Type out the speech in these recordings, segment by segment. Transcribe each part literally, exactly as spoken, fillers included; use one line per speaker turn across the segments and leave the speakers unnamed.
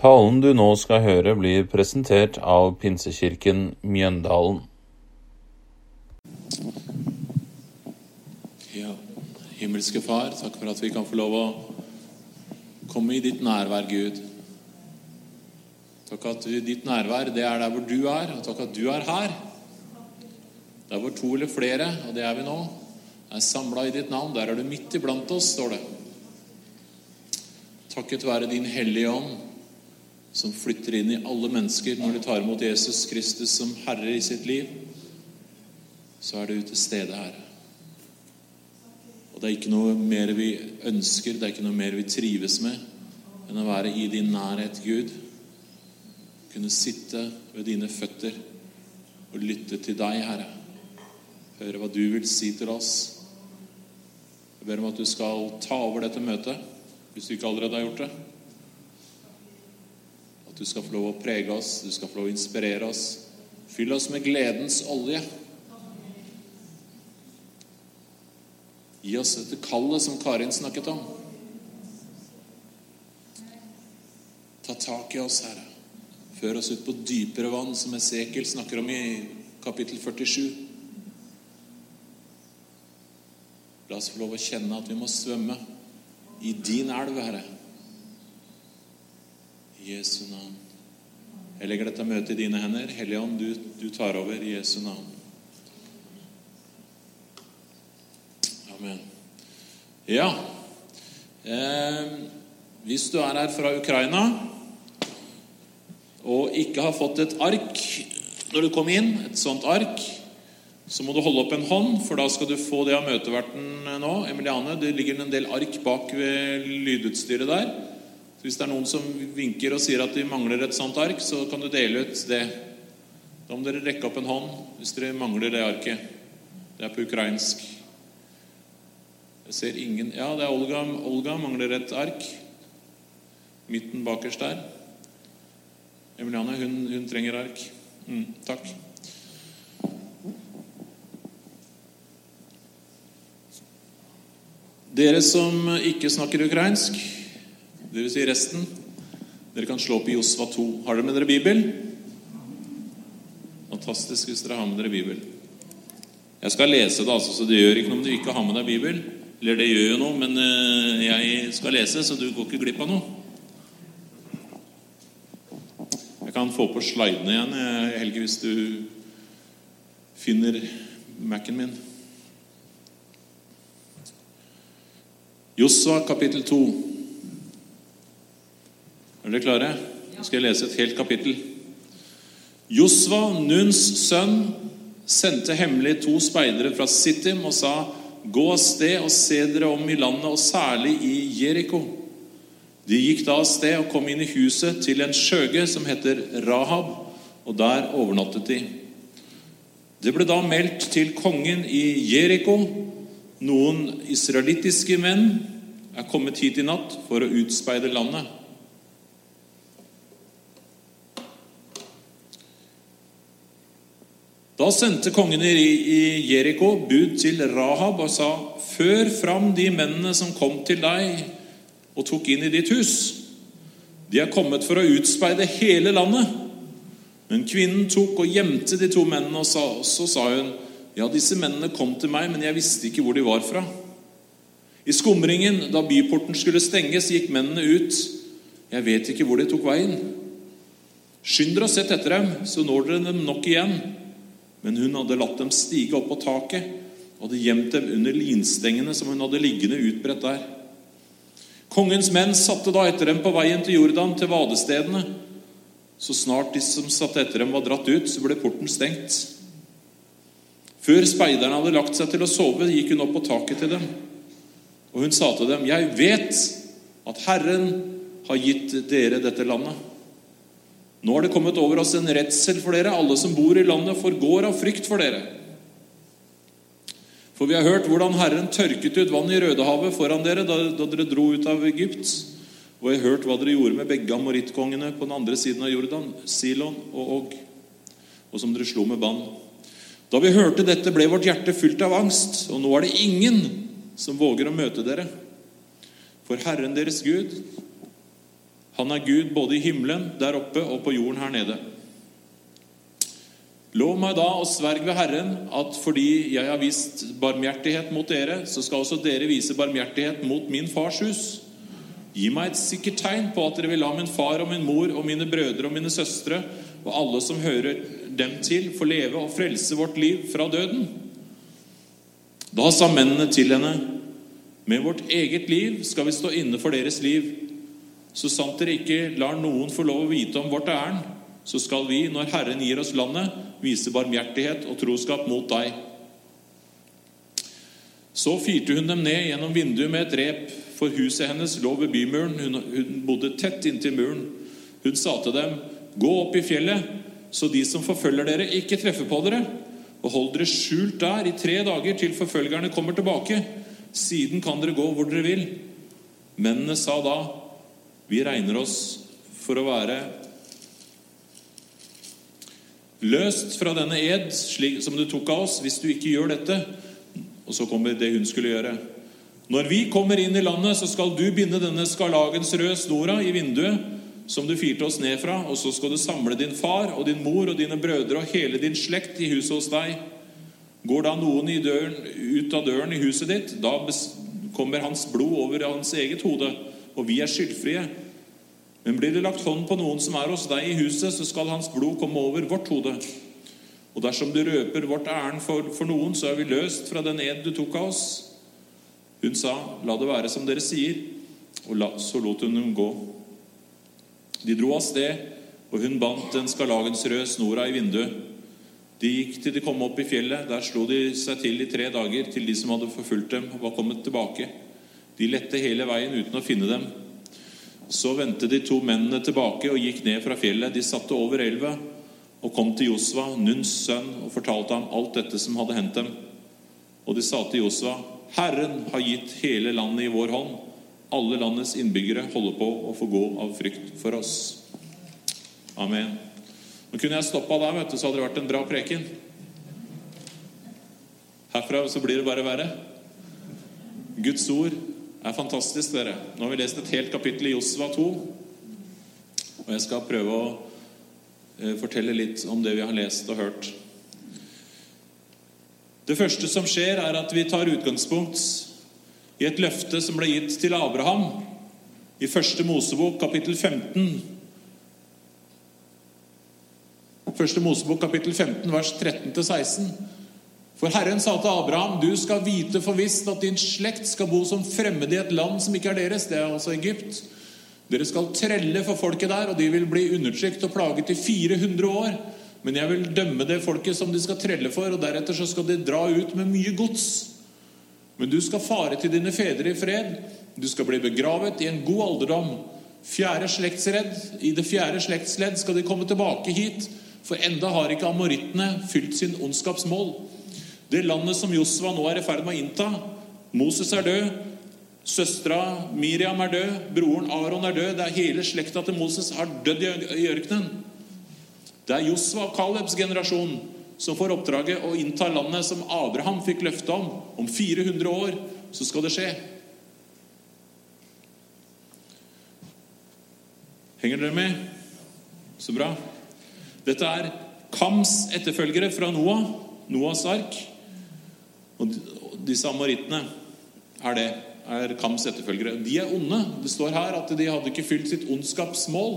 Talen du nå skal høre blir presentert av Pinsekirken Mjøndalen.
Ja, himmelske Far, takk for at vi kan få lov å komme i ditt nærvær, Gud. Takk at ditt nærvær, det er der hvor du er, og takk at du er her. Der hvor to eller flere, og det er vi nå, er samlet i ditt navn. Der er du midt iblant oss, står det. Takket være din hellige ånd, som flytter inn i alle mennesker når de tar imot Jesus Kristus som Herre i sitt liv, så er du til stede her. Og det er ikke noe mer vi ønsker, det er ikke noe mer vi trives med, enn å være i din nærhet, Gud. Kunne sitte ved dine føtter og lytte til deg, Herre. Høre hva du vil si til oss. Jeg ber om at du skal ta over dette møtet, hvis du ikke allerede har gjort det. At du skal få lov å prege oss, du skal få lov å inspirere oss. Fyll oss med gledens olje. Gi oss dette kallet som Karin snakket om. Ta tak i oss, Herre. Før oss ut på dypere vann, som Esekiel snakker om i kapittel førtisju. La oss få lov å kjenne at vi må svømme i din elv, Herre. I Jesu navn. Jeg legger dette møtet i dine hender. Hellige Ånd, du, du tar over i Jesu navn. Amen. Ja, eh, hvis du er her fra Ukraina og ikke har fått et ark når du kom inn, et sånt ark, så må du holde opp en hånd, for da skal du få det av møteverten nå. Emiliane, det ligger en del ark bak ved lydutstyret der. Så hvis det er noen som vinker og sier at de mangler et sånt ark, så kan du dele ut det. Da må dere rekke opp en hånd hvis dere mangler det arket. Det er på ukrainsk. Jeg ser ingen. Ja, det er Olga. Olga mangler et ark. Midten bakerst der. Emiliane, hun, hun trenger ark. Mm, takk. Dere som ikke snakker ukrainsk, det vil si resten, dere kan slå opp i Josva to. Har dere med dere Bibel? Fantastisk hvis dere har med dere Bibel. Jeg skal lese det, altså, så det gjør ikke noe om du ikke har med deg Bibel. Eller det gjør jo noe, men jeg skal lese, så du går ikke glipp av noe. Jeg kan få på slidene igjen, Helge, hvis du finner Mac'en min. Josva kapittel to. Er dere klare? Nå skal jeg lese et helt kapittel. Josva, Nuns sønn, sendte hemmelig to speidere fra Sittim og sa: gå av sted og se dere om i landet, og særlig i Jeriko. De gikk da av sted og kom inn i huset til en skjøge som heter Rahab, og der overnattet de. Det ble da meldt til kongen i Jeriko: noen israelittiske menn er kommet hit i natt for å utspeide landet. Da sendte kongen i Jeriko bud til Rahab og sa: før fram de mennene som kom til deg og tok inn i ditt hus. De er kommet for å utspeide hele landet. Men kvinnen tok og gjemte de to mennene, og sa, så sa hun: ja, disse mennene kom til meg, men jeg visste ikke hvor de var fra. I skumringen, da byporten skulle stenges, gikk mennene ut. Jeg vet ikke hvor de tok veien. Skynd dere og sett etter dem, så når dere dem nok igjen. Men hun hadde latt dem stige opp på taket, og hadde gjemt dem under linstengene som hun hadde liggende utbredt der. Kongens menn satte da etter dem på veien til Jordan, til vadestedene. Så snart de som satt etter dem var dratt ut, så ble porten stengt. Før speiderne hadde lagt seg til å sove, gikk hun opp på taket til dem. Og hun sa til dem: jeg vet at Herren har gitt dere dette landet. Nå har det kommet over oss en redsel for dere. Alle som bor i landet forgår av frykt for dere. For vi har hørt hvordan Herren tørket ut vann i Rødehavet foran dere da, da dere dro ut av Egypt. Og jeg har hørt hva dere gjorde med begge amorittkongene på den andre siden av Jordan, Silon og Og, og som dere slo med bann. Da vi hørte dette, ble vårt hjerte fylt av angst, og nå er det ingen som våger å møte dere. For Herren deres Gud Han er Gud både i himmelen, der oppe, og på jorden her nede. Lov meg da og sverg ved Herren at fordi jeg har vist barmhjertighet mot dere, så skal også dere vise barmhjertighet mot min fars hus. Gi meg et sikkert tegn på at dere vil la min far og min mor og mine brødre og mine søstre og alle som hører dem til få leve og frelse vårt liv fra døden. Da sa mennene til henne: med vårt eget liv skal vi stå inne for deres liv. Så sant dere ikke lar noen få lov å vite om vårt ærend, så skal vi, når Herren gir oss landet, vise barmhjertighet og troskap mot deg. Så fyrte hun dem ned gjennom vinduet med et rep, for huset hennes lå ved bymuren. Hun, hun bodde tett inntil muren. Hun sa til dem: gå opp i fjellet, så de som forfølger dere ikke treffer på dere, og hold dere skjult der i tre dager til forfølgerne kommer tilbake. Siden kan dere gå hvor dere vil. Mennene sa da: vi regner oss for å være løst fra denne ed, slik som du tok av oss, hvis du ikke gjør dette. Og så kommer det hun skulle gjøre. Når vi kommer inn i landet, så skal du binde denne skarlagensrøde snora i vinduet, som du firte oss ned fra, og så skal du samle din far og din mor og dine brødre og hele din slekt i huset hos deg. Går da noen i døren, ut av døren i huset ditt, da kommer hans blod over hans eget hode, og vi er skyldfrie. Men blir det lagt hånd på noen som er hos deg i huset, så skal hans blod komme over vårt hode. Og dersom du røper vårt ærend for, for noen, så er vi løst fra den ed du tok av oss. Hun sa: la det være som dere sier, og la, så lot hun dem gå. De dro av sted, og hun bandt den skarlagensrøde snora i vinduet. De gikk til de kom opp i fjellet. Der slo de seg til i tre dager, til de som hadde forfulgt dem var kommet tilbake. De lette hele veien uten å finne dem. Så vendte de to mennene tilbake og gikk ned fra fjellet. De satte over elva og kom til Josva, Nuns sønn, og fortalte ham alt dette som hadde hendt dem. Og de sa til Josva: Herren har gitt hele landet i vår hånd. Alle landets innbyggere holder på å få gå av frykt for oss. Amen. Nå kunne jeg stoppet der, vet du, så hadde det vært en bra preken. Herfra så blir det bare verre. Guds ord er fantastisk, dere. Nå har vi lest et helt kapittel i Josva to, og jeg skal prøve å eh, fortelle litt om det vi har lest og hørt. Det første som skjer er at vi tar utgangspunkt i et løfte som ble gitt til Abraham i første Mosebok kapittel femten. Første Mosebok kapittel femten vers tretten til seksten. For Herren sa til Abraham: du skal vite for visst at din slekt skal bo som fremmede i et land som ikke er deres. Det er altså Egypt. Dere skal trelle for folket der, og de vil bli undertrykt og plaget i fire hundre år. Men jeg vil dømme det folket som de skal trelle for, og deretter så skal de dra ut med mye gods. Men du skal fare til dine fedre i fred. Du skal bli begravet i en god alderdom. Fjerde slektsledd, I det fjerde slektsledd skal de komme tilbake hit, for enda har ikke amorittene fylt sin ondskapsmål. Det landet som Josva nå er i ferd med å innta. Moses er død, søstra Miriam er død, broren Aaron er død. Det er hele slekta til Moses har dødd i ørkenen. Det er Josva og Kalebs generasjon som får oppdraget å innta landet som Abraham fikk løfte om. Om fire hundre år så skal det skje. Henger dere med? Så bra. Dette er Kams etterfølgere fra Noah, Noahs ark. Og disse amorittene er det, er Kams etterfølgere. De er onde. Det står her at de hadde ikke fylt sitt ondskapsmål.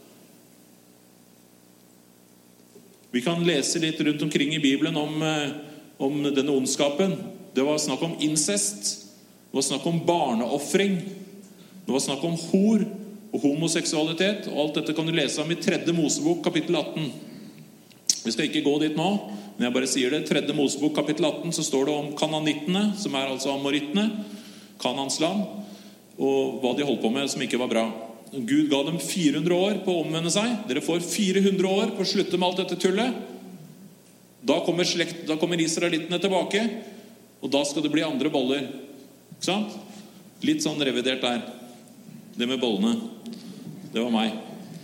Vi kan lese litt rundt omkring i Bibelen om, om denne ondskapen. Det var snakk om incest. Det var snakk om barneoffring. Det var snakk om hor og homoseksualitet. Og alt dette kan du lese om i tredje Mosebok kapittel atten. Vi skal ikke gå dit nå, men jeg bare sier det. Tredje Mosebok kapittel atten så står det om kananittene, som er altså amorittene, Kanans land, og hva de holdt på med som ikke var bra. Gud ga dem fire hundre år på å omvende seg. Dere får fire hundre år på å slutte med alt dette tullet. Da kommer, slekt, da kommer israelittene tilbake, og da skal det bli andre boller. Ikke sant? Litt sånn revidert der. Det med bollene. Det var meg.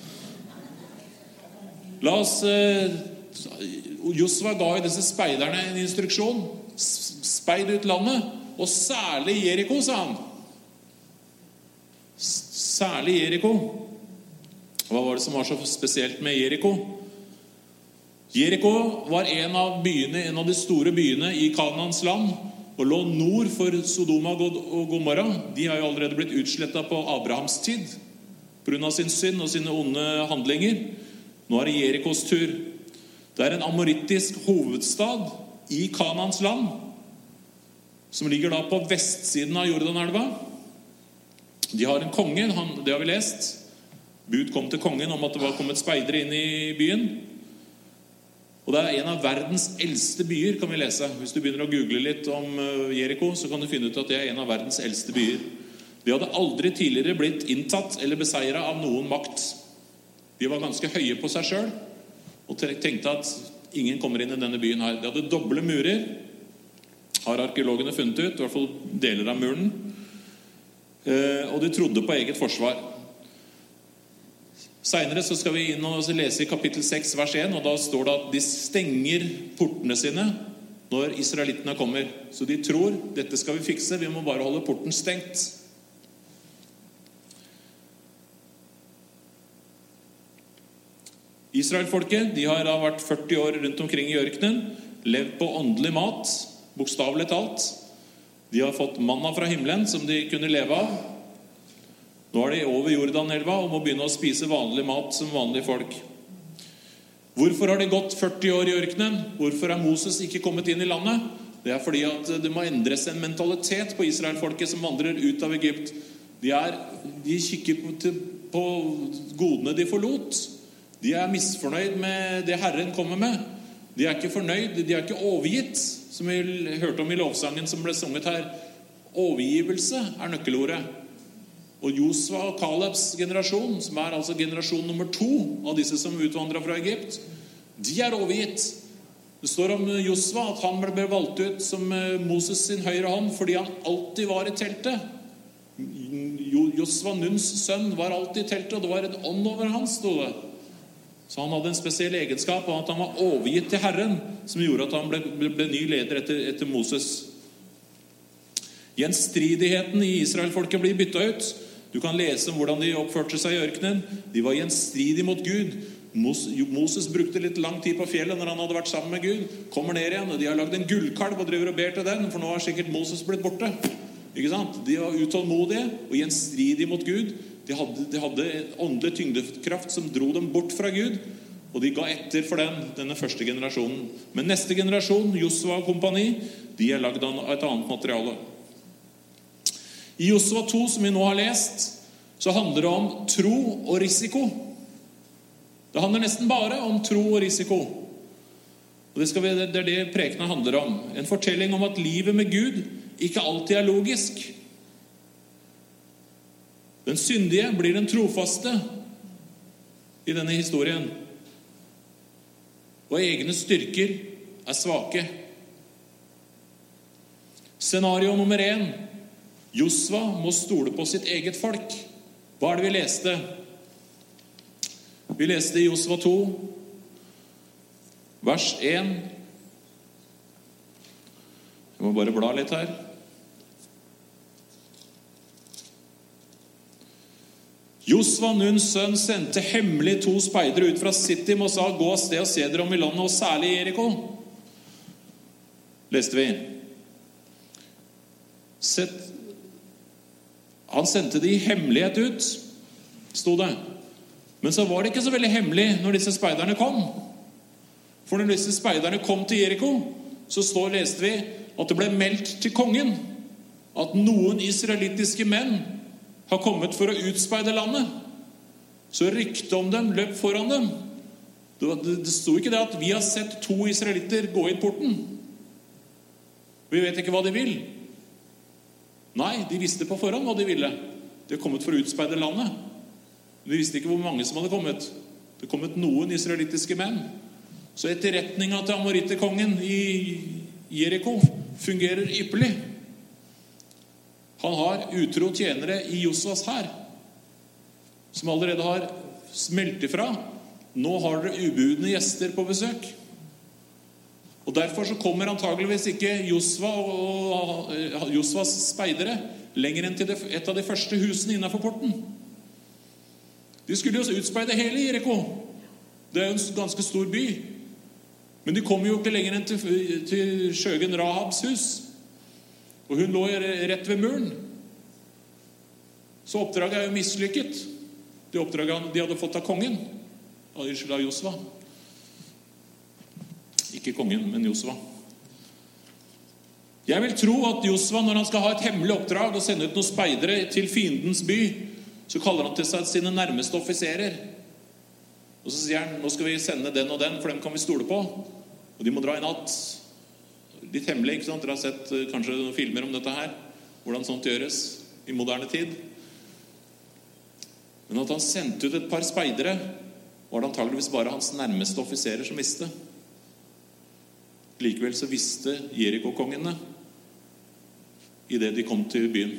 La oss... Eh, Josva ga i disse speiderne en instruksjon. Speid ut landet, og særlig Jericho, sa han. Særlig Jericho. Hva var det som var så spesielt med Jeriko? Jeriko var en av byene, en av de store byene i Kanaans land, og lå nord for Sodoma og Gomorra. De har jo allerede blitt utslettet på Abrahams tid, på grunn av sin synd og sine onde handlinger. Nå er det Jerikos tur. Det er en amorittisk hovedstad i Kanaans land, som ligger da på vestsiden av Jordanelva. De har en konge, han, det har vi lest. Bud kom til kongen om at det var kommet speidere inn i byen. Og det er en av verdens eldste byer, kan vi lese. Hvis du begynner å google litt om Jeriko, så kan du finne ut at det er en av verdens eldste byer. De hadde aldri tidligere blitt inntatt eller beseiret av noen makt. De var ganske høye på seg selv, og tenkte at ingen kommer inn i denne byen her. De hadde doble murer, har arkeologene funnet ut, i hvert fall deler av muren. Og de trodde på eget forsvar. Senere så skal vi inn og lese i kapittel seks, vers en, og da står det at de stenger portene sine når israelittene kommer. Så de tror, dette skal vi fikse, vi må bare holde porten stengt. Israelfolket, de har da vært førti år rundt omkring i ørkenen, levd på åndelig mat, bokstavelig talt. De har fått manna fra himmelen som de kunne leve av. Nå er de over Jordanelva og må begynne å spise vanlig mat som vanlige folk. Hvorfor har de gått førti år i ørkenen? Hvorfor er Moses ikke kommet inn i landet? Det er fordi at det må endres en mentalitet på Israelfolket som vandrer ut av Egypt. De, er, de kikker på, på godene de forlot. De er misfornøyd med det Herren kommer med. De er ikke fornøyd, de er ikke overgitt, som vi hørte om i lovsangen som ble sunget her. Overgivelse er nøkkelordet. Og Josva og Kalebs generasjon, som er altså generasjon nummer to av disse som utvandret fra Egypt, de er overgitt. Det står om Josva at han ble valgt ut som Moses sin høyre hånd fordi han alltid var i teltet. Josva, Nuns sønn, var alltid i teltet, og det var en ånd over hans, stod det. Så han hadde en spesiell egenskap, og at han var overgitt til Herren, som gjorde at han ble, ble, ble ny leder etter, etter Moses. Gjenstridigheten i Israelfolket blir byttet ut. Du kan lese om hvordan de oppførte seg i ørkenen. De var gjenstridige mot Gud. Moses brukte litt lang tid på fjellet når han hadde vært sammen med Gud. Kommer ned igjen, og de har lagd en gullkalv og driver og ber til den, for nå har sikkert Moses blitt borte. Ikke sant? De var utålmodige og gjenstridige mot Gud. De hadde, de hadde en åndelig tyngdekraft som dro dem bort fra Gud, og de ga etter for den, denne første generasjonen. Men neste generasjon, Josva og kompani, de er lagd av et annet materiale. I Josva to, som vi nå har lest, så handler det om tro og risiko. Det handler nesten bare om tro og risiko. Og det, skal vi, det er det prekenen handler om. En fortelling om at livet med Gud ikke alltid er logisk. Den syndige blir den trofaste i denne historien. Og egne styrker er svake. Scenario nummer én. Josva må stole på sitt eget folk. Hva er det vi leste? Vi leste i Josva to, vers én. Jeg må bare bla litt her. Josva, Nuns sønn, sendte hemmelig to speidere ut fra Sittim og sa, gå av sted og se dere om i landet, og særlig i Jeriko. Leste vi. Sett Han sendte de i hemmelighet ut, stod det. Men så var det ikke så veldig hemmelig når disse speiderne kom. For når disse speiderne kom til Jeriko, så står, leste vi at det ble meldt til kongen at noen israelittiske menn har kommet for å utspeide landet. Så ryktet om dem løp foran dem. Det, det stod ikke det at vi har sett to israelitter gå inn porten. Vi vet ikke hva de vil. Nei, de visste på forhånd hva de ville. De har kommet for å utspeide landet. De visste ikke hvor mange som hadde kommet. Det kom kommet noen israelittiske menn. Så etterretningen til amoritterkongen i Jeriko fungerer ypperlig. Han har utro tjenere i Josvas hær, som allerede har smelt ifra. Nå har dere ubudne gjester på besøk. Og derfor så kommer antageligvis ikke Josva og Josvas speidere lenger enn til et av de første husene innenfor porten. De skulle jo utspeide hele Jeriko. Det er jo en ganske stor by. Men de kom jo ikke lenger enn til, til skjøgen Rahabs hus. Og hun lå rett ved muren. Så oppdraget er jo mislykket. Det oppdraget de hadde fått av kongen. Unnskyld, av Josva. Ikke kongen, men Josva. Jeg vil tro at Josva, når han skal ha et hemmelig oppdrag og sende ut noen speidere til fiendens by, så kaller han til seg sine nærmeste offiserer. Og så sier han, nå skal vi sende den og den, for dem kan vi stole på. Og de må dra i natt. Litt hemmelig, ikke sant? Dere har sett uh, kanskje noen filmer om dette her. Hvordan sånt gjøres i moderne tid. Men at han sendte ut et par speidere, var det antageligvis bare hans nærmeste offiserer som visste. Likevel så visste Jeriko-kongene i det de kom til byen.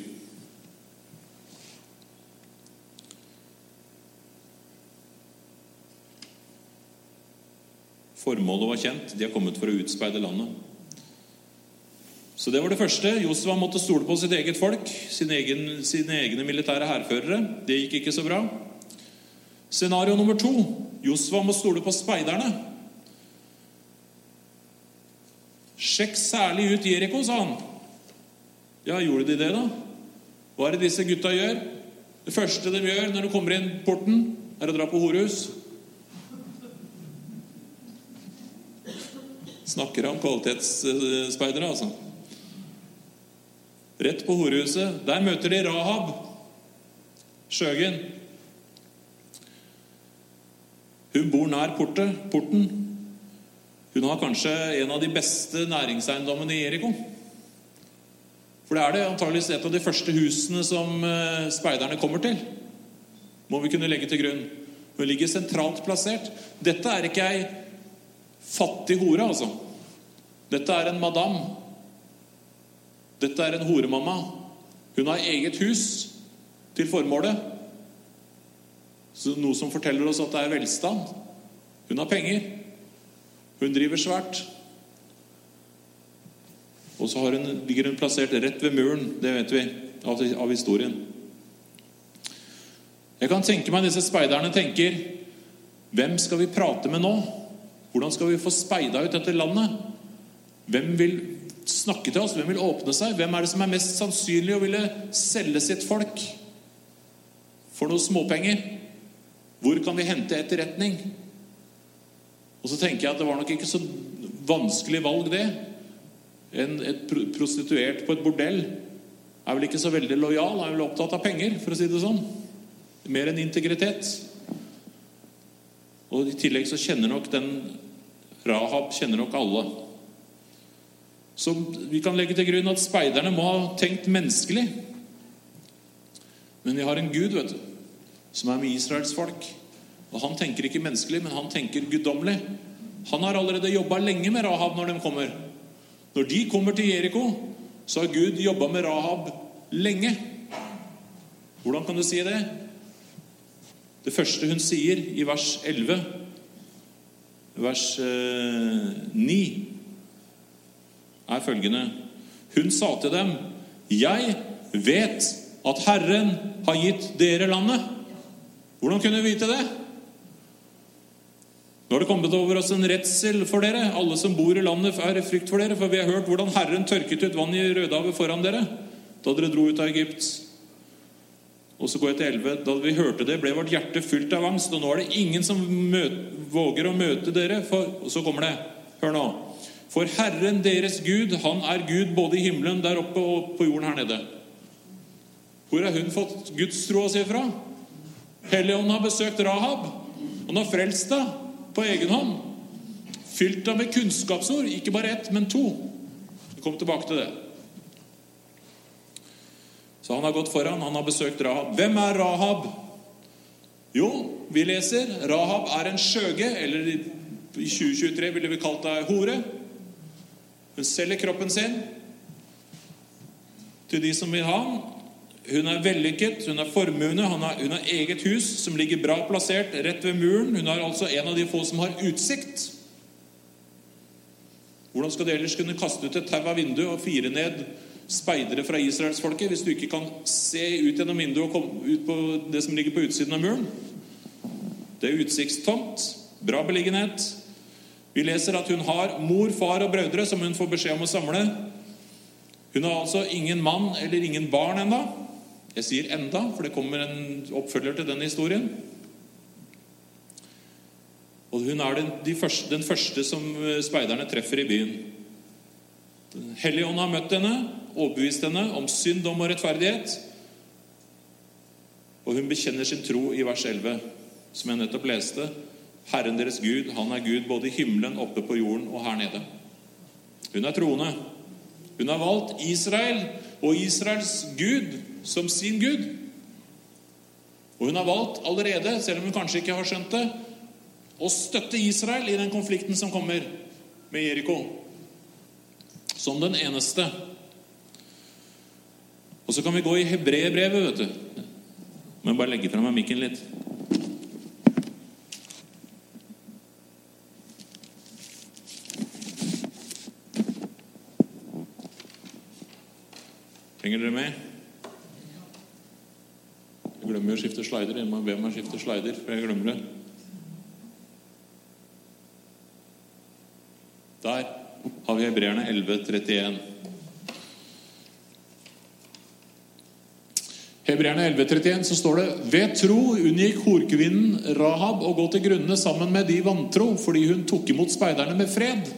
Formålet var kjent. De har kommet for å utspeide landet. Så det var det første. Josva måtte stole på sitt eget folk, sin egen, sine egne militære hærførere. Det gikk ikke så bra. Scenario nummer to. Josva må stole på speiderne. Sjekk særlig ut Jeriko, sa han. Ja, gjorde de det da? Hva er det disse gutta gjør? Det første de gjør når de kommer inn porten, er å dra på horehus. Snakker om kvalitetsspeidere, altså. Rett på horehuset. Der møter de Rahab, skjøgen. Hun bor nær porten. porten. Hun har kanskje en av de beste næringseiendommene i Jeriko. For det er det antageligvis et av de første husene som speiderne kommer til. Må vi kunne legge til grunn. Hun ligger sentralt plassert. Dette er ikke ei fattig hore, altså. Dette er en madame. Dette er en horemamma. Hun har eget hus til formålet. Så noe som forteller oss at det er velstand. Hun har penger. Hun driver svært. Og så har hun, ligger hun plassert rett ved muren, det vet vi av, av historien. Jeg kan tenke meg disse speiderne tenker, hvem skal vi prate med nå? Hvordan skal vi få speida ut dette landet? Hvem vil snakke til oss? Hvem vil åpne seg? Hvem er det som er mest sannsynlig å ville selge sitt folk for noen småpenger? Hvor kan vi hente etterretning? Og så tenker jeg at det var nok ikke så vanskelig valg det. En, et prostituert på et bordell er vel ikke så veldig lojal, er vel opptatt av penger, for å si det sånn. Mer enn integritet. Og i tillegg så kjenner nok den Rahab kjenner nok alle. Så vi kan legge til grunn at speiderne må ha tenkt menneskelig. Men vi har en Gud, vet du, som er med Israels folk. Og han tenker ikke menneskelig, men han tenker guddommelig. Han har allerede jobbet lenge med Rahab når de kommer. Når de kommer til Jeriko, så har Gud jobbet med Rahab lenge. Hvordan kan du si det? Det første hun sier i vers elleve, vers eh, ni, er følgende. Hun sa til dem, jeg vet at Herren har gitt dere landet. Hvordan kunne vi vite det? Nå har det kommet over oss en redsel for dere. Alle som bor i landet er i frykt for dere, for vi har hørt hvordan Herren tørket ut vann i Rødehavet foran dere, da dere dro ut av Egypt. Og så går jeg til elleve. Da vi hørte det, ble vårt hjerte fylt av angst, og nå er det ingen som møter, våger å møte dere. For, og så kommer det, hør nå. For Herren deres Gud, han er Gud både i himmelen der oppe og på jorden her nede. Hvor har hun fått Guds tro å si fra? Helligånden har besøkt Rahab. Han har frelst deg på egen hånd. Fylt deg med kunnskapsord. Ikke bare ett, men to. Vi kommer tilbake til det. Så han har gått foran, han har besøkt Rahab. Hvem er Rahab? Jo, vi leser, Rahab er en skjøge, eller i tjue tjuetre ville vi kalt det hore. Hun selger kroppen sin til de som vil ha den. Hun er vellykket, hun er formuende, hun har, hun har eget hus som ligger bra plassert rett ved muren. Hun er altså en av de få som har utsikt. Hvordan skal de ellers kunne kaste ut et tau av vinduet og fire ned speidere fra Israels folket hvis du ikke kan se ut gjennom vinduet og komme ut på det som ligger på utsiden av muren? Det er utsiktstomt, bra beliggenhet. Vi leser at hun har mor, far og brødre som hun får beskjed om å samle. Hun har altså ingen mann eller ingen barn enda. Jeg sier enda, for det kommer en oppfølger til denne historien. Og hun er den, de første, den første som speiderne treffer i byen. Den Hellige Ånd har møtt henne, overbevist henne om synd, dom og rettferdighet. Og hun bekjenner sin tro i vers elleve, som jeg nettopp leste. Herren deres Gud, han er Gud både i himmelen, oppe på jorden og her nede. Hun er troende. Hun har valgt Israel og Israels Gud som sin Gud. Og hun har valgt allerede, selv om hun kanskje ikke har skjønt det, å støtte Israel i den konflikten som kommer med Jeriko. Som den eneste. Og så kan vi gå i Hebreerbrevet, vet du. Men bare legge frem meg mikken litt. Trenger dere med? Jeg glemmer å skifte slider. Jeg må be meg skifte slider, for jeg glemmer det. Der har vi Hebreerne elleve trettien. Hebreerne elleve trettien, så står det: Ved tro unngikk horkvinnen Rahab å gå til grunne sammen med de vantro, fordi hun tok imot speiderne med fred.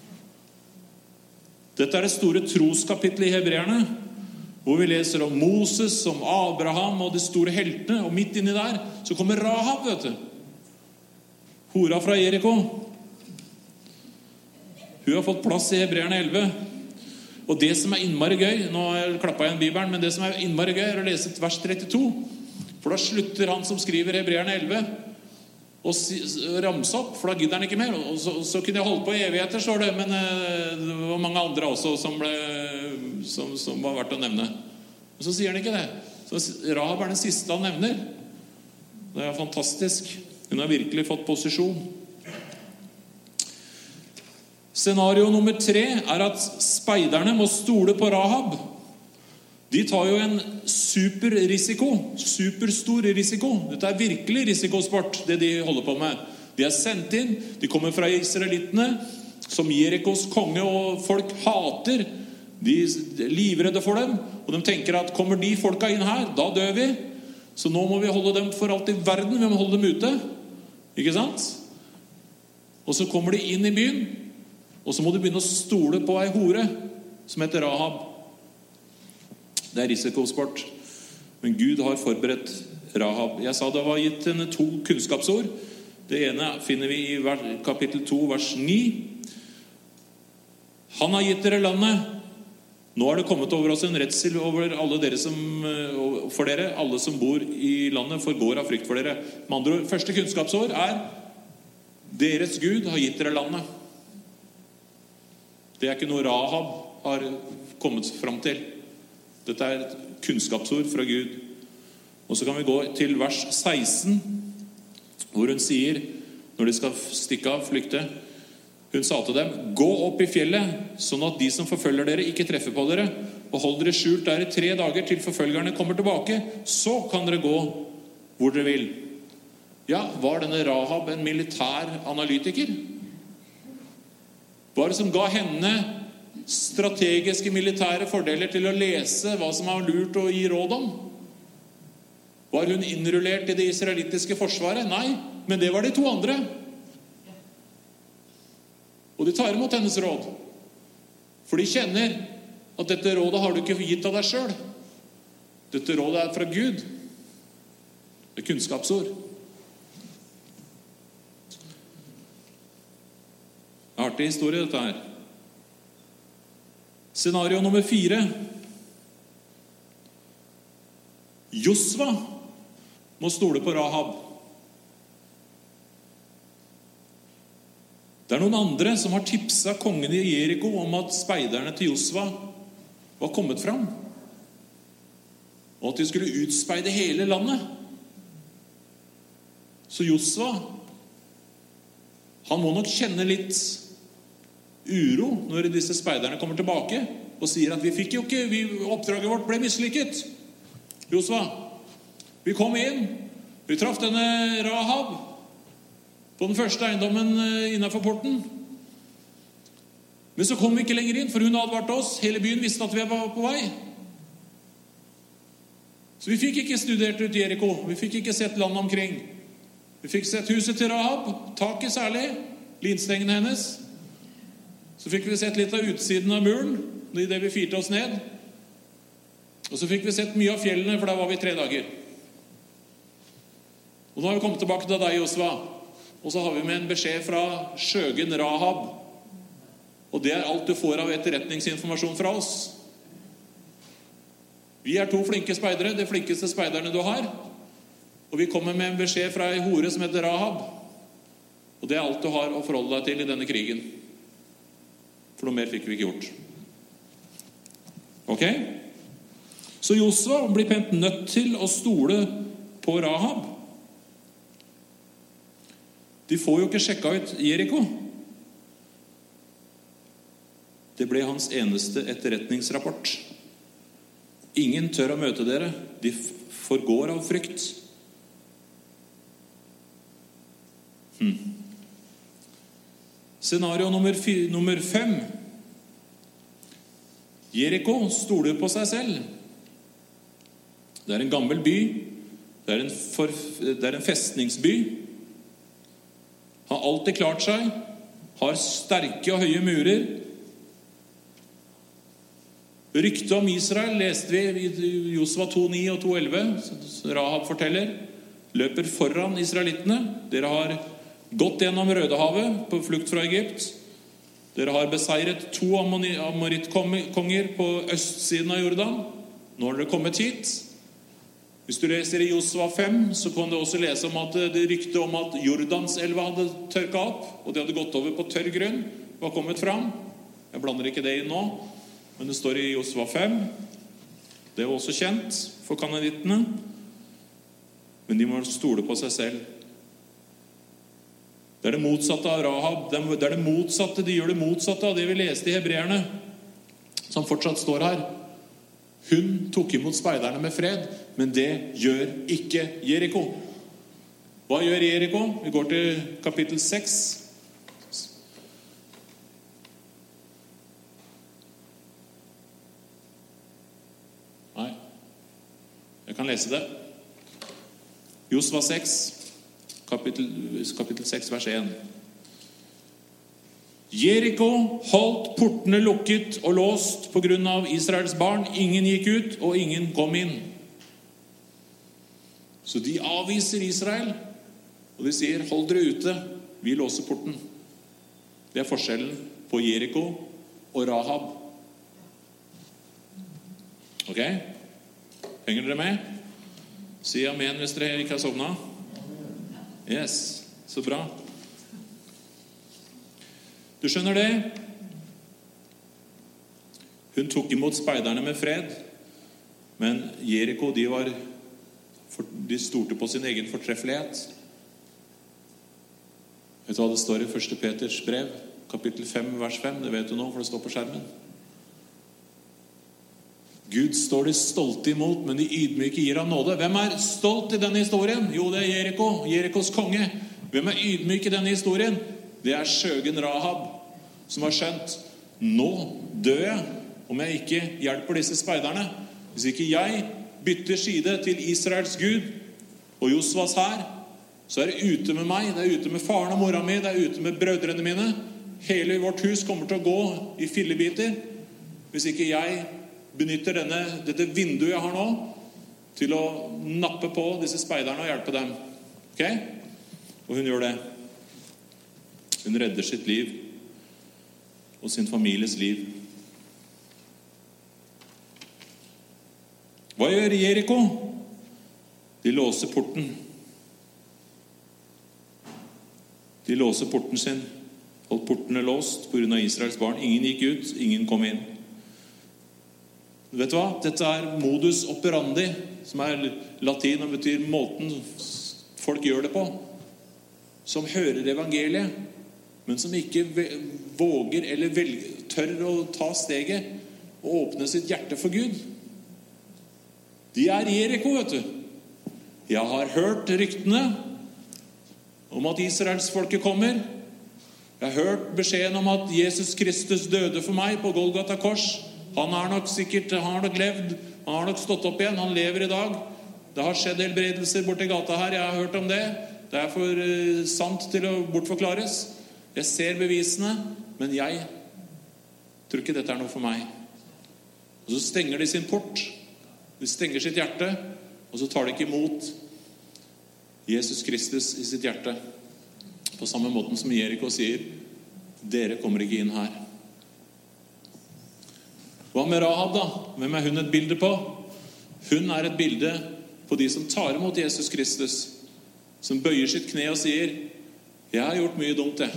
Dette er det store troskapitlet i Hebreerne, hvor vi leser om Moses, om Abraham og de store heltene, og midt inni der så kommer Rahab, vet du. Hora fra Jeriko. Hun har fått plass i Hebreerne elleve. Og det som er innmari gøy, nå har jeg klappet igjen Bibelen, men det som er innmari gøy er å lese et vers trettito. For da slutter han som skriver Hebreerne elleve og ramse opp, for da gidder han ikke mer. Og så, så kunne jeg holde på i evigheter, står det, men det var mange andre også som, ble, som, som var verdt å nevne. Men så sier han ikke det. Så Rahab er den siste han nevner. Det er fantastisk. Hun har virkelig fått posisjon. Scenario nummer tre er at speiderne må stole på Rahab. De tar jo en superrisiko, superstor risiko. Dette er virkelig risikosport, det de holder på med. De er sendt inn, de kommer fra israelittene, som Jerikos konge og folk hater. De er livredde for dem, og de tenker at kommer de folka inn her, da dør vi. Så nå må vi holde dem for alt i verden, vi må holde dem ute. Ikke sant? Og så kommer de inn i byen, og så må du begynne å stole på ei hore som heter Rahab. Det er risikosport. Men Gud har forberedt Rahab. Jeg sa det var gitt henne to kunnskapsord. Det ene finner vi i kapittel to, vers ni. Han har gitt dere landet. Nå har det kommet over oss en redsel over alle dere som, for dere. Alle som bor i landet forgår av frykt for dere. Med andre ord, første kunnskapsord er: deres Gud har gitt dere landet. Det er ikke noe Rahab har kommet fram til. Dette er et kunnskapsord fra Gud. Og så kan vi gå til vers seksten, hvor hun sier, når de skal stikke av, flykte, hun sa til dem: gå opp i fjellet, sånn at de som forfølger dere ikke treffer på dere, og hold dere skjult der i tre dager til forfølgerne kommer tilbake. Så kan dere gå hvor dere vil. Ja, var denne Rahab en militær analytiker? Hva er det som ga henne strategiske militære fordeler til å lese hva som er lurt å gi råd om? Var hun innrullert i det israelittiske forsvaret? Nei, men det var de to andre. Og de tar imot hennes råd. For de kjenner at dette rådet har du ikke gitt av deg selv. Dette rådet er fra Gud. Det er kunnskapsord. Artig historie dette her. Scenario nummer fire. Josva må stole på Rahab. Det er noen andre som har tipset kongen i Jeriko om at speiderne til Josva var kommet fram, og at de skulle utspeide hele landet. Så Josva, han må nok kjenne litt uro når disse speiderne kommer tilbake og sier at vi fikk jo ikke, vi, oppdraget vårt ble mislykket. Josva, vi kom inn, vi traff denne Rahab, på den første eiendommen innenfor porten. Men så kom vi ikke lenger inn, for hun advarte oss. Hele byen visste at vi var på vei. Så vi fikk ikke studert ut Jericho. Vi fikk ikke sett landet omkring. Vi fikk sett huset til Rahab, taket særlig, linstengene hennes. Så fikk vi sett litt av utsiden av muren, i det vi firte oss ned. Og så fikk vi sett mye av fjellene, for der var vi tre dager. Og nå har vi kommet tilbake til deg, Josva. Og så har vi med en beskjed fra skjøgen Rahab. Og det er alt du får av etterretningsinformasjon fra oss. Vi er to flinke speidere, de flinkeste speiderne du har. Og vi kommer med en beskjed fra en hore som heter Rahab. Og det er alt du har å forholde deg til i denne krigen. For noe mer fikk vi ikke gjort. Ok? Så Josva blir pent nødt til å stole på Rahab. De får jo ikke sjekka ut Jericho. Det ble hans eneste etterretningsrapport. Ingen tør å møte dere. De forgår av frykt. Hmm. Scenario nummer, fy, nummer fem. Jericho stoler på seg selv. Det er en gammel by. Det er en, for, det er en festningsby. Har alltid klart seg. Har sterke og høye murer. Ryktet om Israel leste vi i Josva to ni og to elleve. Rahab forteller. Løper foran israelittene. Dere har gått gjennom Rødehavet på flukt fra Egypt. Dere har beseiret to amorittkonger på østsiden av Jordan. Nå har dere kommet hit. Hvis du leser i Josva fem, så kan du også lese om at det rykte om at Jordanselva hadde tørket opp, og det hadde gått over på tørr grunn, var kommet fram. Jeg blander ikke det inn nå, men det står i Josva fem. Det var også kjent for kanadittene. Men de må stole på seg selv. Det er det motsatte av Rahab. Det er det motsatte, de gjør det motsatte av det vi leste i Hebreerne, som fortsatt står her. Hun tok imot speiderne med fred, men det gjør ikke Jericho. Hva gjør Jericho? Vi går til kapittel seks. Nei, jeg kan lese det. Josva seks, kapittel, kapittel seks, vers én. Jericho holdt portene lukket og låst på grunn av Israels barn. Ingen gikk ut, og ingen kom inn. Så de avviser Israel, og de sier, hold dere ute, vi låser porten. Det er forskjellen på Jericho og Rahab. Ok? Henger dere med? Si amen hvis dere ikke har sovnet. Yes, så bra. Du skjønner det? Hun tok imot speiderne med fred, men Jericho, de, var, de stolte på sin egen fortreffelighet. Vet du hva det står i første Peters brev, kapittel fem, vers fem? Det vet du nå, for det står på skjermen. Gud står de stolte imot, men de ydmyke gir av nåde. Hvem er stolt i denne historien? Jo, det er Jericho, Jerichos konge. Hvem er ydmyk i denne historien? Det er skjøgen Rahab, som har skjønt, nå dør jeg om jeg ikke hjelper disse speiderne. Hvis ikke jeg bytter side til Israels Gud og Josvas hær, så er det ute med meg, det er ute med faren og mora mi, det er ute med brødrene mine. Hele vårt hus kommer til å gå i fillebiter hvis ikke jeg benytter denne, dette vinduet jeg har nå til å nappe på disse speiderne og hjelpe dem. Ok? Og hun gjør det. Hun redder sitt liv og sin families liv. Hva gjør Jericho? De låser porten. De låser porten sin. Holdt portene låst på grunn av Israels barn. Ingen gikk ut, ingen kom inn. Vet du hva? Dette er modus operandi, som er latin og betyr måten folk gjør det på. Som hører evangeliet, men som ikke våger eller velger, tør å ta steget og åpne sitt hjerte for Gud. De er Jericho, vet du. Jeg har hørt ryktene, om at Israelsfolket kommer. Jeg har hørt beskjeden om at Jesus Kristus døde for meg på Golgata kors. Han har nok sikkert, han har nok levd, han har nok stått opp igjen, han lever i dag. Det har skjedd helbredelser borte i gata her, jeg har hørt om det. Det er for uh, sant til å bortforklares. Jeg ser bevisene, men jeg tror ikke dette er noe for meg. Og så stenger de sin port, de stenger sitt hjerte, og så tar de ikke imot Jesus Kristus i sitt hjerte. På samme måten som Jeriko sier, dere kommer ikke inn her. Hva med Rahab da? Hvem er hun et bilde på? Hun er et bilde på de som tar imot Jesus Kristus, som bøyer sitt kne og sier, jeg har gjort mye dumt det,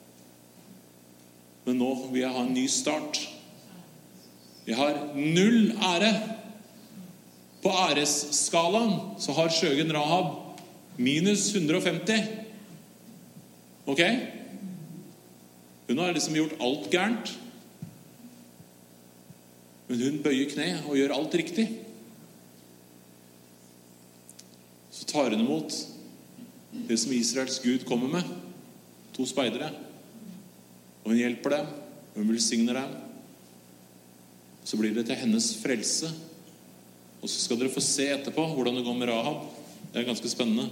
men nå vil jeg ha en ny start. Jeg har null ære. På æresskalaen så har skjøgen Rahab minus hundre og femti. Ok? Hun har liksom gjort alt gærent, men hun bøyer kne og gjør alt riktig. Så tar hun imot det som Israels Gud kommer med, to speidere, og hun hjelper dem, og hun velsigner dem. Så blir det til hennes frelse. Og så skal dere få se etterpå hvordan det går med Rahab. Det er ganske spennende.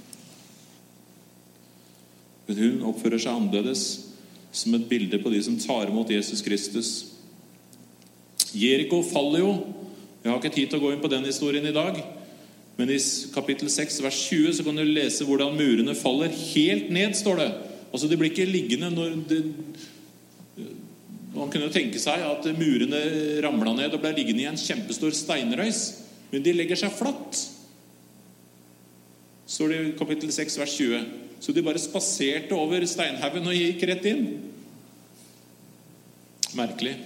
Men hun oppfører seg annerledes, som et bilde på de som tar imot Jesus Kristus. Jeriko faller jo. Jeg har ikke tid til å gå inn på den historien i dag, men i kapittel seks, vers tjue, så kan du lese hvordan murene faller helt ned, står det. Altså, de blir ikke liggende når det, man kunne jo tenke seg at murene ramlet ned og ble liggende i en kjempestor steinrøys, men de legger seg flatt. Står det i kapittel seks, vers tjue. Så de bare spaserte over steinhaugen og gikk rett inn. Merkelig.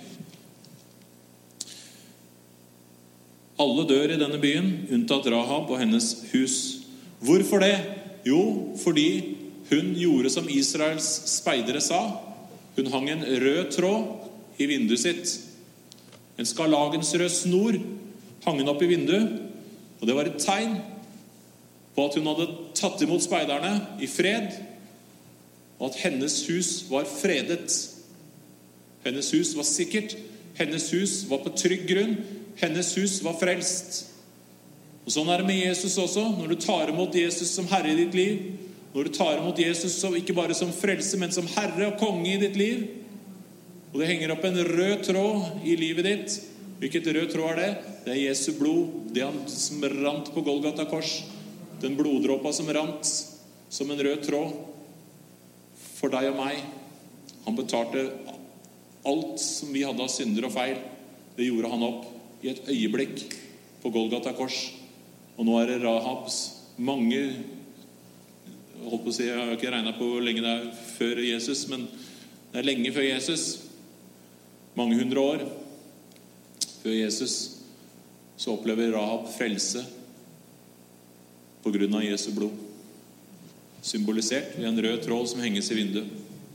Alle dør i denne byen, unntatt Rahab og hennes hus. Hvorfor det? Jo, fordi hun gjorde som Israels speidere sa. Hun hang en rød tråd i vinduet sitt. En skarlagensrød snor hang hun opp i vinduet, og det var et tegn på at hun hadde tatt imot speiderne i fred, og at hennes hus var fredet. Hennes hus var sikkert, hennes hus var på trygg grunn, hennes hus var frelst. Og sånn er det med Jesus også. Når du tar imot Jesus som herre i ditt liv, når du tar imot Jesus som, ikke bare som frelse, men som herre og konge i ditt liv, og det henger opp en rød tråd i livet ditt. Hvilket rød tråd er det? Det er Jesu blod, det han som rant på Golgata kors, den bloddråpa som rant som en rød tråd for deg og meg. Han betalte alt som vi hadde av synder og feil. Det gjorde han opp i et øyeblikk på Golgata kors. Og nå er det Rahabs mange, jeg holdt på å si, jeg har ikke regnet på hvor lenge det er før Jesus, men det er lenge før Jesus, mange hundre år før Jesus, så opplever Rahab frelse på grunn av Jesu blod, symbolisert ved en rød tråd som henges i vinduet.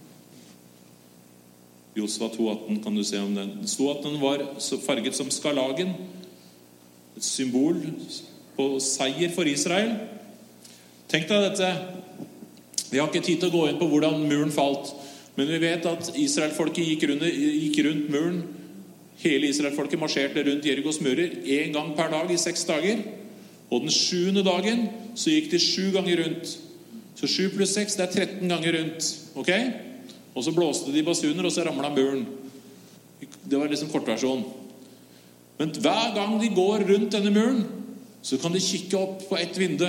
Josva to atten kan du se om den. Det stod at den var så farget som skarlagen, et symbol på seier for Israel. Tenk deg dette. Vi har ikke tid til å gå inn på hvordan muren falt, men vi vet at Israelfolket gikk rundt, gikk rundt muren. Hele Israelfolket marsjerte rundt Jerikos murer en gang per dag i seks dager. Og den sjuende dagen så gikk de sju ganger rundt. Så sju pluss seks, det er tretten ganger rundt. Ok? Og så blåste de basuner, og så ramlet muren. Det var liksom kortversjon. Men hver gang de går rundt denne muren, så kan de kikke opp på et vindu.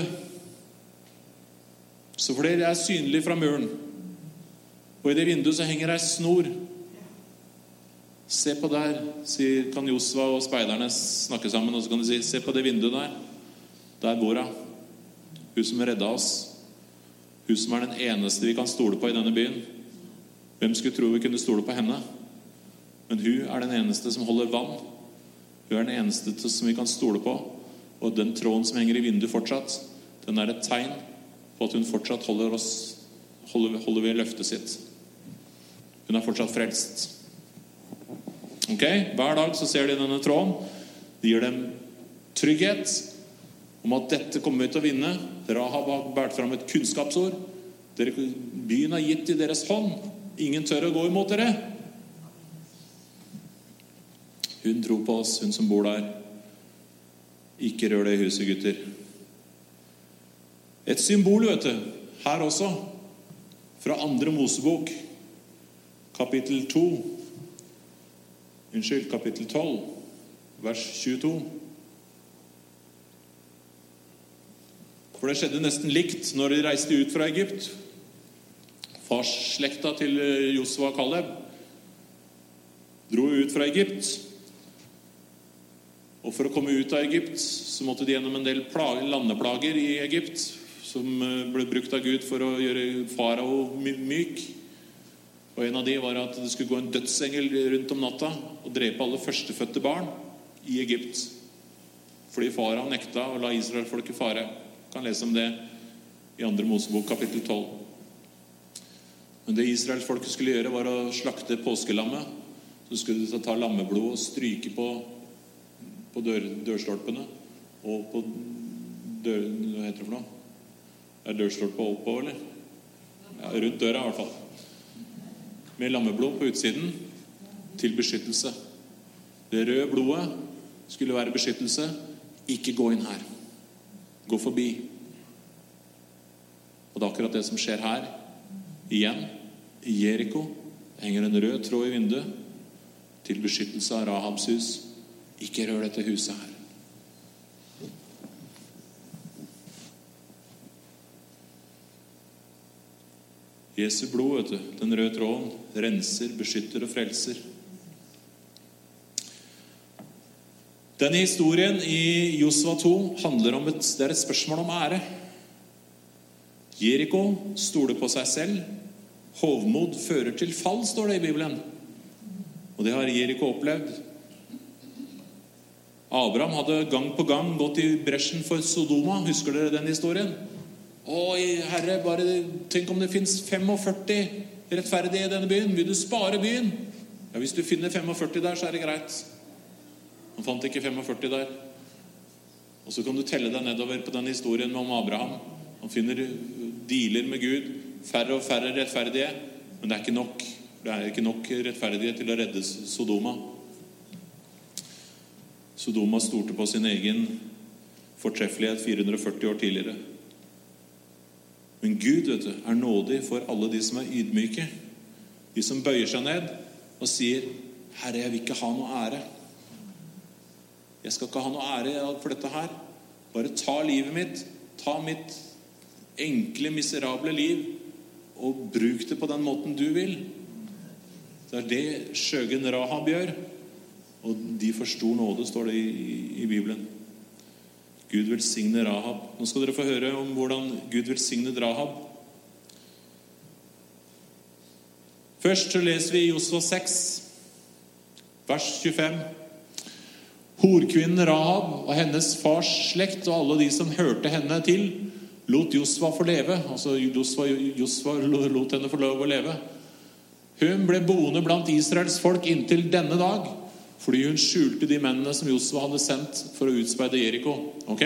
Så flere er synlig fra muren. Og i det vinduet så henger ei snor. Se på der, sier, kan Josva og speiderne snakke sammen, og så kan de si, se på det vinduet der. Der bor hun. Hun som redda oss. Hun som er den eneste vi kan stole på i denne byen. Hvem skulle tro vi kunne stole på henne? Men hun er den eneste som holder vann. Hun er den eneste som vi kan stole på. Og den tråden som henger i vinduet fortsatt, den er et tegn på at hun fortsatt holder oss, holder, holder ved løftet sitt. Hun er fortsatt frelst. Ok, hver dag så ser de denne tråden. Det gir dem trygghet om at dette kommer vi til å vinne. Rahab har båret fram et kunnskapsord. Dere, byen er gitt i deres hånd. Ingen tør å gå imot dere. Hun tror på oss, hun som bor der. Ikke rør det huset, gutter. Et symbol, vet du, her også, fra andre Mosebok, kapittel to, unnskyld, kapittel tolv, vers tjueto. For det skjedde nesten likt når de reiste ut fra Egypt. Farsslekta til Josva og Kaleb dro ut fra Egypt. Og for å komme ut av Egypt så måtte de gjennom en del plager, landeplager i Egypt, som ble brukt av Gud for å gjøre farao myk. Og en av de var at det skulle gå en dødsengel rundt om natta og drepe alle førstefødte barn i Egypt. Fordi farao nekta å la Israelfolket fare. Du kan lese om det i andre Mosebok kapittel tolv. Men det Israelsfolket skulle gjøre var å slakte påskelammet. Så skulle de ta lammeblod og stryke på, på dør, dørstolpene og på dør, hva heter det for noe? Er dørstolpe oppå, eller? Ja, rundt døra i hvert fall. Med lammeblod på utsiden til beskyttelse. Det røde blodet skulle være beskyttelse. Ikke gå inn her. Gå forbi. Og det er akkurat det som skjer her. Igjen, i Jericho henger en rød tråd i vinduet til beskyttelse av Rahabs hus. Ikke rør dette huset her. Jesu blod, vet du, den røde tråden, renser, beskytter og frelser. Denne historien i Josva to handler om et, det er et spørsmål om ære. Jericho stoler på seg selv. Hovmod fører til fall, står det i Bibelen. Og det har Jericho opplevd. Abraham hadde gang på gang gått i bresjen for Sodoma. Husker dere den historien? Å, Herre, bare tenk om det finnes førtifem rettferdige i denne byen. Vil du spare byen? Ja, hvis du finner førtifem der, så er det greit. Han fant ikke førtifem der. Og så kan du telle deg nedover på den historien om Abraham. Han finner dealer med Gud, færre og færre rettferdige, men det er ikke nok. Det er ikke nok rettferdige til å redde Sodoma. Sodoma stolte på sin egen fortreffelighet fire hundre og førti år tidligere. Men Gud, vet du, er nådig for alle de som er ydmyke. De som bøyer seg ned og sier, Herre, jeg vil ikke ha noe ære. Jeg skal ikke ha noe ære for dette her. Bare ta livet mitt, ta mitt enkle, miserable liv, og bruk det på den måten du vil. Det er det skjøgen Rahab gjør. Og de får stor nåde, står det i, i, i Bibelen. Gud velsigne Rahab. Nå skal dere få høre om hvordan Gud velsignet Rahab. Først så leser vi i Josva seks, vers tjuefem. Horkvinnen Rahab og hennes fars slekt og alle de som hørte henne til, lot Josva få leve. Altså Josva, Josva lot henne få lov å leve. Hun ble boende blant Israels folk inntil denne dag, fordi hun skjulte de mennene som Josva hadde sendt for å utspeide Jericho. Ok?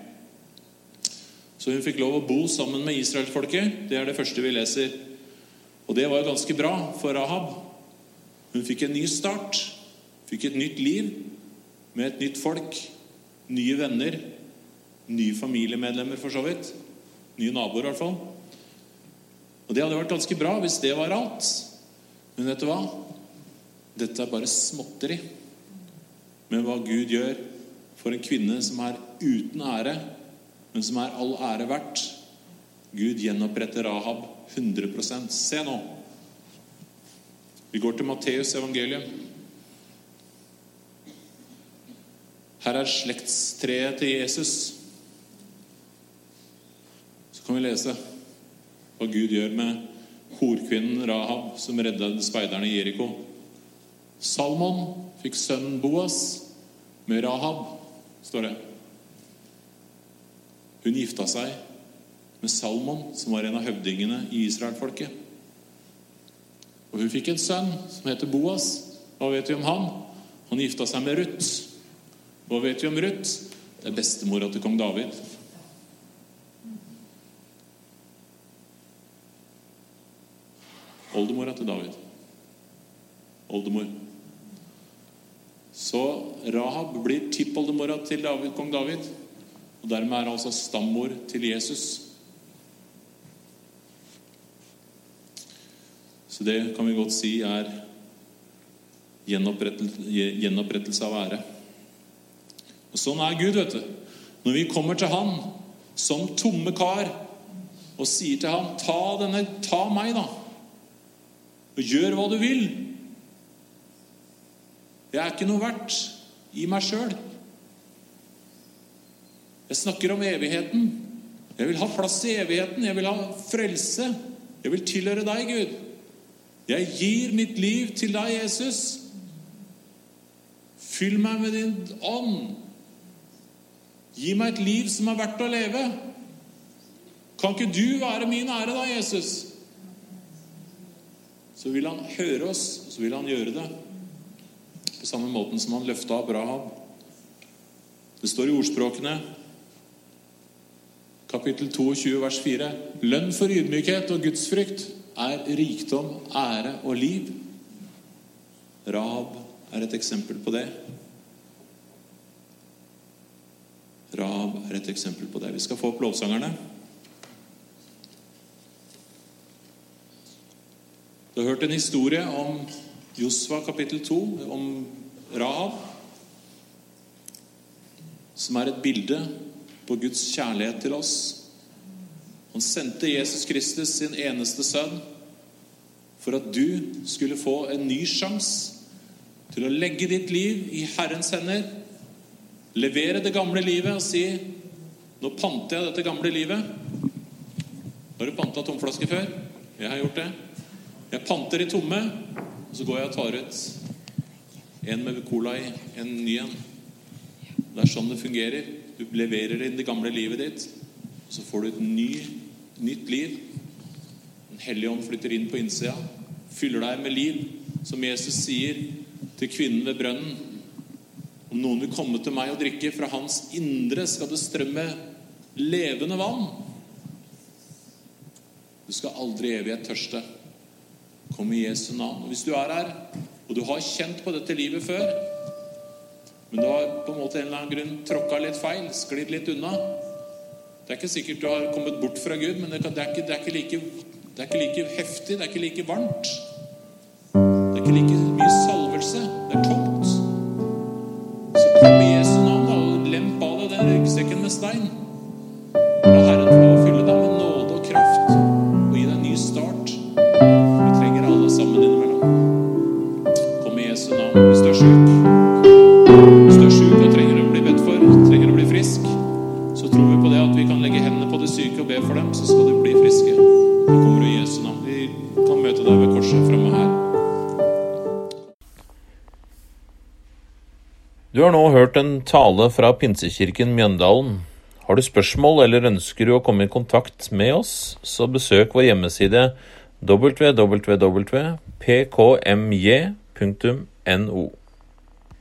Så hun fikk lov å bo sammen med Israelsfolket. Det er det første vi leser. Og det var ganske bra for Rahab. Hun fikk en ny start. Fikk et nytt liv med et nytt folk. Nye venner. Nye familiemedlemmer for så vidt. Nye naboer i hvert fall. Og det hadde vært ganske bra hvis det var alt. Men vet du hva? Dette er bare småtteri. Men hva Gud gjør for en kvinne som er uten ære, men som er all ære verdt. Gud gjenoppretter Rahab hundre prosent. Se nå. Vi går til Matteus evangelium. Her er slektstreet til Jesus. Så kan vi lese hva Gud gjør med horkvinnen Rahab som reddet speiderne i Jericho. Salmon fikk sønnen Boas med Rahab, står det. Hun gifta seg med Salmon, som var en av høvdingene i Israelfolket. Og hun fikk en sønn som heter Boas. Hva vet vi om han? Han gifta seg med Ruth. Hva vet vi om Ruth? Det er bestemora til kong David. oldemora til David. Oldemor. Så Rahab blir tippoldemora til David, kong David, og dermed er altså stammor til Jesus. Så det kan vi godt si er gjenopprettelse, gjenopprettelse av ære. Og sånn er Gud, vet du. Når vi kommer til han som tomme kar og sier til han, ta, denne, ta meg da, og gjør hva du vil. Jeg er ikke noe verdt i meg selv. Jeg snakker om evigheten. Jeg vil ha plass i evigheten. Jeg vil ha frelse. Jeg vil tilhøre deg, Gud. Jeg gir mitt liv til deg, Jesus. Fyll meg med din ånd. Gi meg et liv som er verdt å leve. Kan ikke du være min ære da, Jesus? Så vil han høre oss, så vil han gjøre det. På samme måten som han løftet av Rahab. Det står i ordspråkene, kapittel tjueto, vers fire. Lønn for ydmykhet og gudsfrykt er rikdom, ære og liv. Rahab er et eksempel på det. Rahab er et eksempel på det. Vi skal få opp lovsangerne. Du har hørt en historie om Josva kapittel to, om Rahab, som er et bilde på Guds kjærlighet til oss. Han sendte Jesus Kristus, sin eneste sønn, for at du skulle få en ny sjans til å legge ditt liv i Herrens hender, levere det gamle livet og si, nå panter jeg dette gamle livet. Har du pantet tomflaske før? Jeg har gjort det. Jeg panter i tomme, og så går jeg og tar ut en med cola i, en ny en. Det er sånn det fungerer. Du leverer inn det gamle livet ditt, og så får du et ny, nytt liv. Den hellige ånd flytter inn på innsida, fyller deg med liv, som Jesus sier til kvinnen ved brønnen. Om noen vil komme til meg og drikke, fra hans indre skal det strømme levende vann. Du skal aldri evighet tørste. Kom i Jesu navn. Og hvis du er her, og du har kjent på dette livet før, men du har på en måte en eller annen grunn tråkket litt feil, sklidd litt unna. Det er ikke sikkert du har kommet bort fra Gud, men det er ikke, det er ikke, like, det er ikke like heftig, det er ikke like varmt. Det er ikke like mye salvelse. Det er tomt. Så kom i Jesu navn da, og lemp av deg den ryggsekken med stein. La Herren få fylle deg med nåde og kraft, og gi deg en ny start. Vi trenger alle sammen innimellom. Kom i Jesu navn. Hvis du er syk, hvis du er syk og trenger å bli bedt for, trenger å bli frisk, så tror vi på det at vi kan legge hendene på det syke og be for dem, så skal de bli friske. Da kommer du i Jesu navn. Vi kan møte deg ved korset fremme her.
Du har nå hørt en tale fra Pinsekirken Mjøndalen. Har du spørsmål eller ønsker du å komme i kontakt med oss, så besøk vår hjemmeside w w w punktum p k m j punktum n o.